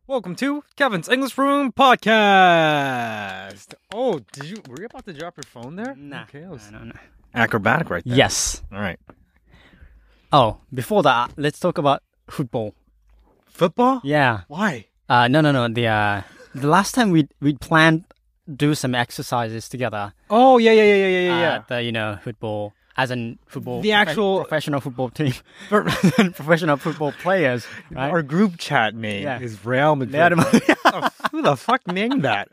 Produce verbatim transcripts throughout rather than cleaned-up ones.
Welcome to Kevin's English Room Podcast. Oh, did you? Were you about to drop your phone there? Nah. Okay, that was No, no, no. acrobatic right there. Yes. All right. Oh, before that, let's talk about football. Football? Yeah. Why? Uh, no, no, no. The uh, the last time we we planned do some exercises together. Oh, yeah, yeah, yeah, yeah, yeah, yeah. Uh, the you know football as in football. The actual- professional football team, For- professional football players. Right? Our group chat name Yeah. is Real Madrid. Real Madrid. Oh, who the fuck named that?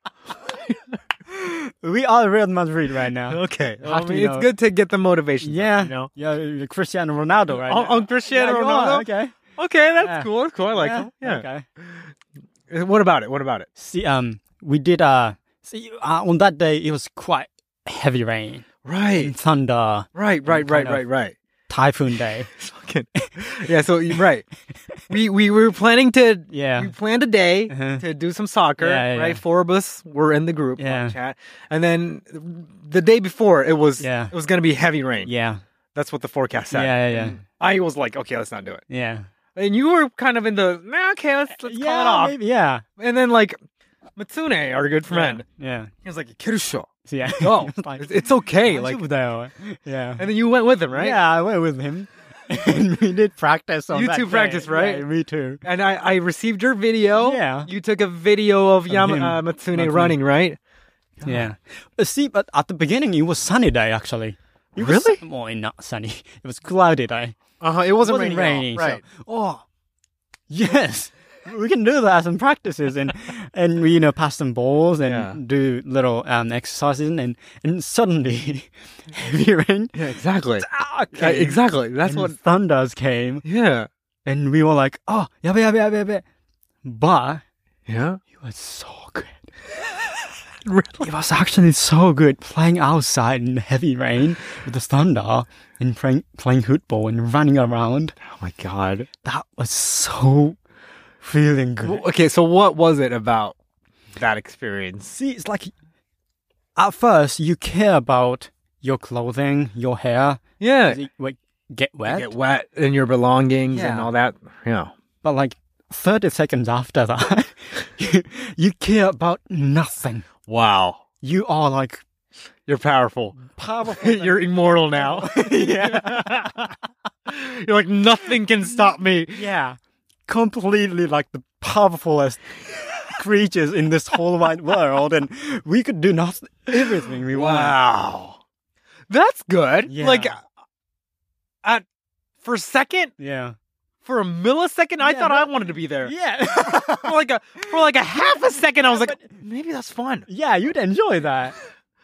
We are Real Madrid right now. Okay. Have I to, mean, you it's know- good to get the motivation. Yeah. You know? Yeah. you're Cristiano Ronaldo right On, now. on Cristiano Yeah, you Ronaldo? are, Okay. Okay, that's Yeah. cool. That's cool. I like yeah. him. Yeah. Okay. What about it? What about it? See, um, we did uh, see, uh, on that day it was quite heavy rain, Right. thunder, Right, right, right, kind of- right, right. typhoon day. Fucking- yeah, so you're right. We we were planning to Yeah. we planned a day Uh-huh. to do some soccer, Yeah, yeah, right? yeah. Four of us were in the group Yeah. chat. And then the day before it was Yeah. it was going to be heavy rain. Yeah, That's what the forecast said. yeah, yeah, yeah, And I was like, okay, let's not do it. yeah. And you were kind of in the, nah, okay, let's let's yeah, call it off. maybe, yeah, And then like Matsune, our good friend, yeah. he was like, "Kirusho, So, yeah, go. It was like, It's, it's okay." Like, 大丈夫だよ. yeah, and then you went with him, right? yeah. I went with him, and we did practice on You that two day. practiced, right? Yeah, me too. And I, I received your video. Yeah. You took a video of Yama, him. uh, Matsune, Matsune. running, right? Yeah. But see, but at the beginning it was sunny day actually. It was, Really? Well, not sunny. It was cloudy day. Uh-huh. It wasn't, It wasn't raining, raining, at all. right? so- oh, yes. We can do that some practices and and we you know pass some balls and Yeah. do little um exercises and and suddenly heavy rain. Yeah, exactly. Ah, Uh, okay. exactly. That's and what. thunders came Yeah. and we were like, oh, yabe yabe yabe yabe. But Yeah. it was so good. Really? It was actually so good playing outside in heavy rain with the thunder and playing playing football and running around. Oh my god. That was so feeling good. Well, okay, so what was it about that experience? See, it's like at first you care about your clothing, your hair, Yeah. does it like, get You wet, get wet and your belongings and Yeah. all that. Yeah. but like thirty seconds after that, you, you care about nothing. Wow. You are like You're powerful. powerful. You're immortal now. yeah, You're like, nothing can stop me. yeah, completely like the powerfulest creatures in this whole wide world, and we could do nothing, everything we want. Wow. That's good. Yeah. Like, at for a second, Yeah, for a millisecond, I Yeah, thought that- I wanted to be there. yeah, For like a for like a half a second, I was like, maybe that's fun. yeah. You'd enjoy that.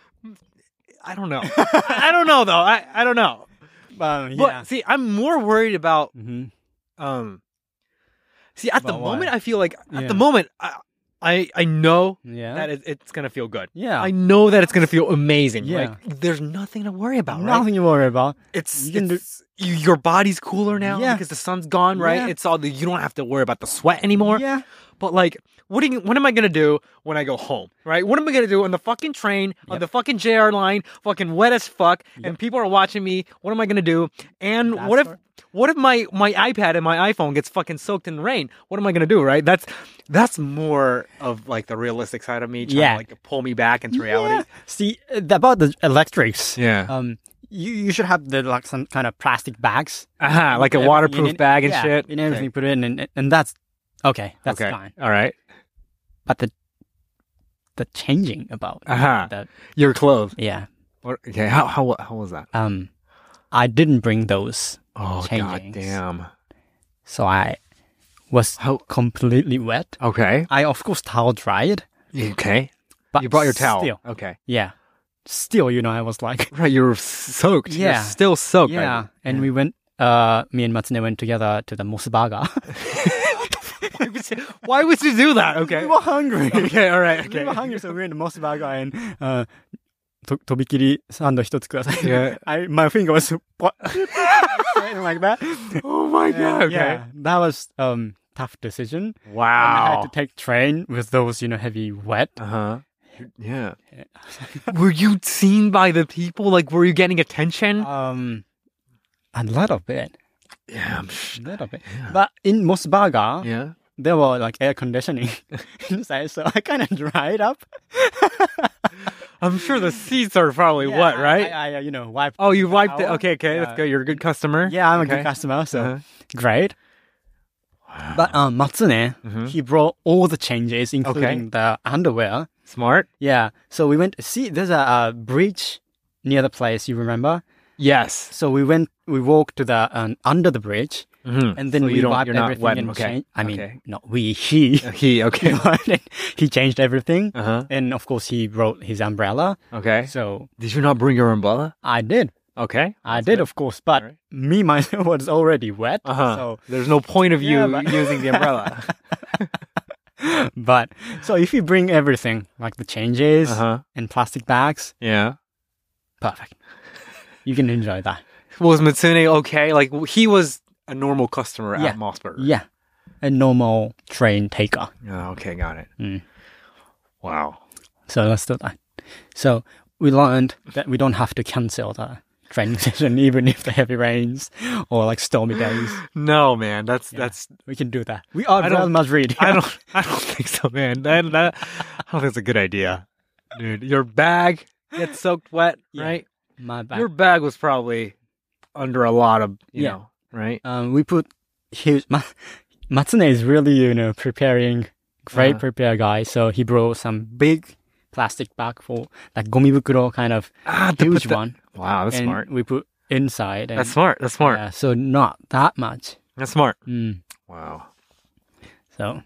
I don't know. I don't know though. I, I don't know. Um, But yeah. see, I'm more worried about hmm um. See, at the About what? moment, I feel like at Yeah. the moment, I I, I know Yeah. that it, it's gonna feel good. Yeah. I know that it's gonna feel amazing. Yeah. Like there's nothing to worry about. Right? Nothing to worry about. It's, You can do- it's you, your body's cooler now Yeah. because the sun's gone, right? Yeah. It's all the, you don't have to worry about the sweat anymore. Yeah. But like, what do you, what am I gonna do when I go home, right? What am I gonna do on the fucking train, on Yep. the fucking J R line, fucking wet as fuck, and people are watching me? What am I gonna do? And That's what if what- what if my my iPad and my iPhone gets fucking soaked in rain? What am I gonna do, right? That's that's more of like the realistic side of me, trying Yeah. to like pull me back into reality. Yeah. See, uh, about the electrics. Yeah. Um, you, you should have the like some kind of plastic bags. Aha, like a Everything waterproof in it. bag and Yeah, shit. And everything you put it in, and, and that's okay. That's okay. fine. All right. But the the changing about Aha. the Your clothes. yeah. What, okay. How how how was that? Um, I didn't bring those, Oh god Changings. damn. so I was How- completely wet. Okay. I of course towel dried, Okay. but You brought your towel. Still, Okay. yeah. Still, you know, I was like, Right, you were soaked. You're Yeah. still soaked. yeah. And we went. Uh, me and Matsune went together to the Mosbaga. why, would you, why would you do that? Okay. We were hungry. Okay, all right. We Okay. were hungry, so we were in the Mosbaga and uh, to, とびきりサンド一つください. Yeah. I, my finger was what? like that. Oh my god. Okay. Yeah, that was um tough decision. And I Wow. had to take train with those, you know, heavy wet. Uh-huh. Yeah. Were you seen by the people? Like, were you getting attention? um, a little bit, yeah, I'm sh- a little bit. Yeah. But in Mosbaga, Yeah. there were like air conditioning inside, so I kind of dried up. I'm sure the seats are probably Yeah, wet, I- right? I, I, you know, wiped. oh, you wiped it. towel. Okay, okay, Yeah. that's good. You're a good customer. Yeah, I'm a Okay. good customer, so Uh-huh. great. But um, Matsune, Mhm. he brought all the changes, including the underwear. Smart. Yeah, so we went. See, there's a, a bridge near the place. You remember? Yes. So we went. We walked to the um, under the bridge, Mm-hmm. and then So we you don't- wiped you're not everything wet, and okay, changed. I mean, okay. not we. He. He. Okay. he changed everything, Uh huh. and of course he brought his umbrella. Okay. So Did you not bring your umbrella? I did. Okay. I did, of course, but Alright. me myself was already wet. Uh huh. So, There's no point of you Yeah, but- using the umbrella. but so if you bring everything like the changes uh huh. and plastic bags, Yeah. perfect. You can enjoy that. Was Mitsune okay? Like he was a normal customer Yeah. at Mossberg. Yeah, a normal train taker. Oh, okay, got it. Mm. Wow. So let's do that. So we learned that we don't have to cancel the training session even if the heavy rains or like stormy days. No, man, that's Yeah. that's. We can do that. We are I Real don't- Madrid. I don't. I don't think so, man. That, that I don't think it's a good idea, dude. Your bag gets soaked wet, Yeah. right? My bad. Your bag was probably under a lot of, you Yeah. know, right? Um, we put huge. Ma- Matsune is really, you know, preparing, great Uh-huh. prepare guy. So he brought some big plastic bag for like gomibukuro kind of Ah, to huge put the- one. Wow, that's and smart. we put inside. And, That's smart. That's smart. Yeah, so not that much. That's smart. Mm, Wow. so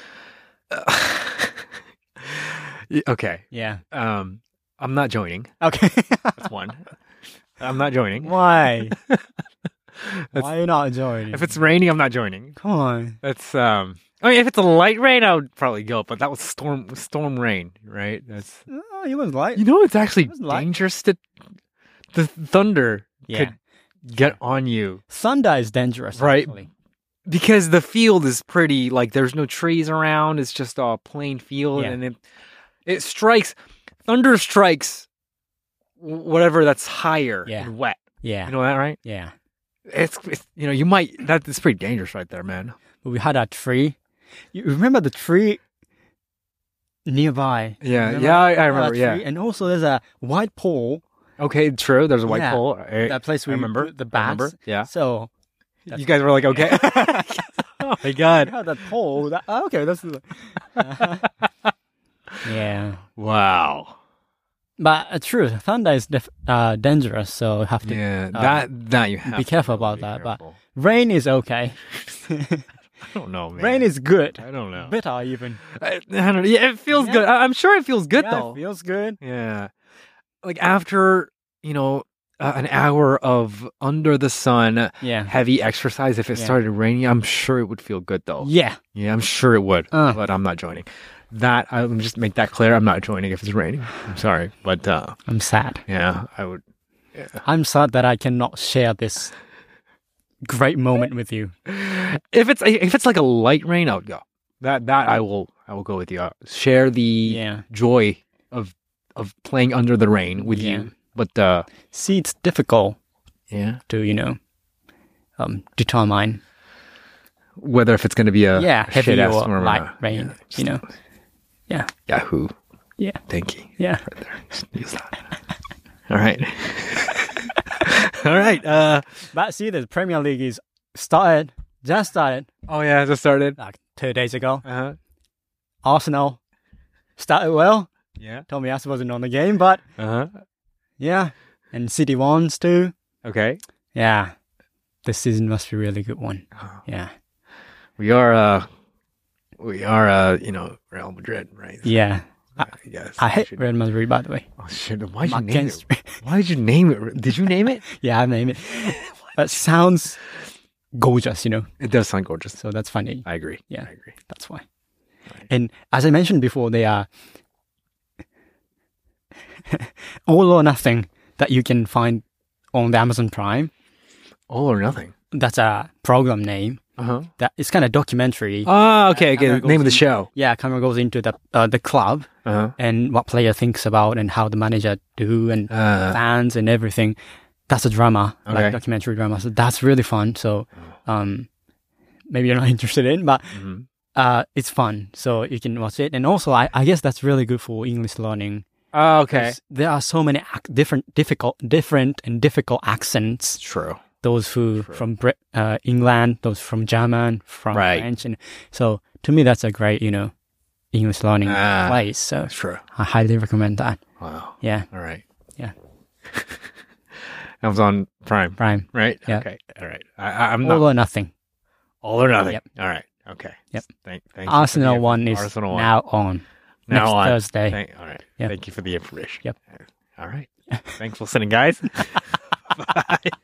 Y- Okay. yeah. Um, I'm not joining. Okay. That's one. I'm not joining. Why? That's- Why are you not joining? If it's raining, I'm not joining. Come on. That's um. I mean, if it's a light rain, I would probably go. But that was storm storm rain, right? That's Oh, it was light. you know, it's actually It was light. dangerous to the thunder Yeah. could get on you Thunder is dangerous. Right. Actually. because the field is pretty. Like there's no trees around. It's just a plain field, Yeah. and it it strikes. Thunder strikes wh- whatever that's higher Yeah. and wet. Yeah. You know that, right? Yeah. It's, it's you know you might that is pretty dangerous right there, man. But we had a tree. You remember the tree nearby? Yeah, Remember yeah, I, I that remember. Yeah. tree? And also there's a white pole. Okay, true. There's a white Yeah. pole. I, That place I we remember. put the I remember. bags. Yeah. So You guys were like, okay. Oh my I god. had that pole. That, oh, okay, that's yeah. Wow. But uh, true, thunder is def- uh, dangerous, so you have to. Yeah, uh, that that you have be to careful really about be that, but- careful. Rain is okay. I don't know, man. Rain is good. I don't know. Better even. I, I don't know. Yeah, it feels Yeah. good. I, I'm sure it feels good Yeah, though. it feels good. Yeah. Like after, you know, uh, an hour of under the sun, Yeah. heavy exercise, if it Yeah. started raining, I'm sure it would feel good though. Yeah. Yeah, I'm sure it would, Uh. but I'm not joining. That I'll just make that clear. I'm not joining if it's raining. I'm sorry, but uh, I'm sad. yeah, I would. I'm sad that I cannot share this great moment with you. If it's if it's like a light rain, I would go. That that I will I will go with you. I'll share the Yeah. joy of of playing under the rain with Yeah. you. But uh, See, it's difficult yeah, to, you know, um, determine. whether if it's going to be a Yeah, heavy shit-ass or storm light not. rain, Yeah, just you know. Yeah. Yahoo, Yeah. thank you. Yeah. Right there. Just use that. All right. All right. Uh, But see, the Premier League is started, just started, oh yeah, it just started. like two days ago. Uh huh. Arsenal started well. Yeah. Tomiyasu wasn't on the game, but Uh huh. yeah. And City wants too. Okay. Yeah. This season must be a really good one. Yeah. We are. Uh, we are. Uh, you know, Real Madrid, right? Yeah. I, Yes. I hate Should- Real Madrid, by the way. Oh shit! Why'd you I'm name against- it? Why'd you name it? Did you name it? Yeah, I name it. But sounds gorgeous, you know. It does sound gorgeous. So that's funny. I agree. Yeah. I agree. That's why. Right. And as I mentioned before, they are all or nothing that you can find on the Amazon Prime. All or nothing. That's a program name. Uh huh. That it's kind of documentary. Oh, okay. Okay. Camera Name of the goes show. Yeah, camera goes into the uh, the club Uh huh. and what player thinks about and how the manager do and Uh, fans and everything. That's a drama, Okay. like documentary drama. So that's really fun. So, um, maybe you're not interested in, but mhm. uh, it's fun, so you can watch it. And also, I, I guess that's really good for English learning. Oh, okay. 'cause there are so many ac- different, difficult, different and difficult accents. True. Those who from Brit- uh, England, those from German, from Right. French, and so to me, that's a great, you know, English learning Ah. place. So True. I highly recommend that. Wow. Yeah, All right. yeah. Amazon Prime. Prime, Right. Yeah. Okay. All right. I, I, I'm all not or nothing. all or nothing. Yep. All right. Okay. Yep. Thank. Thank you for Arsenal the- one is Arsenal one. now on Now next on. Thursday. Thank, all right. Yeah. Thank you for the information. Yep. All right. Thanks for listening, guys. Bye.